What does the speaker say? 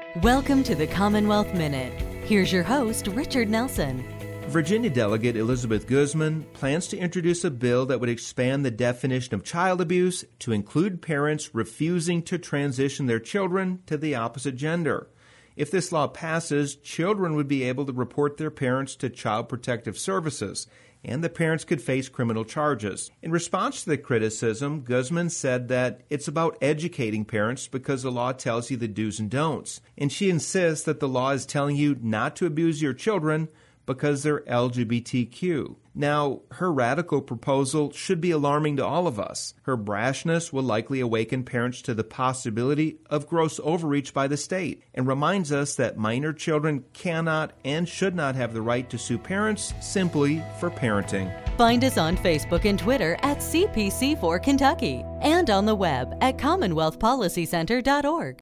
Welcome to the Commonwealth Minute. Here's your host, Richard Nelson. Virginia Delegate Elizabeth Guzman plans to introduce a bill that would expand the definition of child abuse to include parents refusing to transition their children to the opposite gender. If this law passes, children would be able to report their parents to Child Protective Services, and the parents could face criminal charges. In response to the criticism, Guzman said that it's about educating parents because the law tells you the do's and don'ts. And she insists that the law is telling you not to abuse your children because they're LGBTQ. Now, her radical proposal should be alarming to all of us. Her brashness will likely awaken parents to the possibility of gross overreach by the state and reminds us that minor children cannot and should not have the right to sue parents simply for parenting. Find us on Facebook and Twitter at CPC4 Kentucky and on the web at CommonwealthPolicyCenter.org.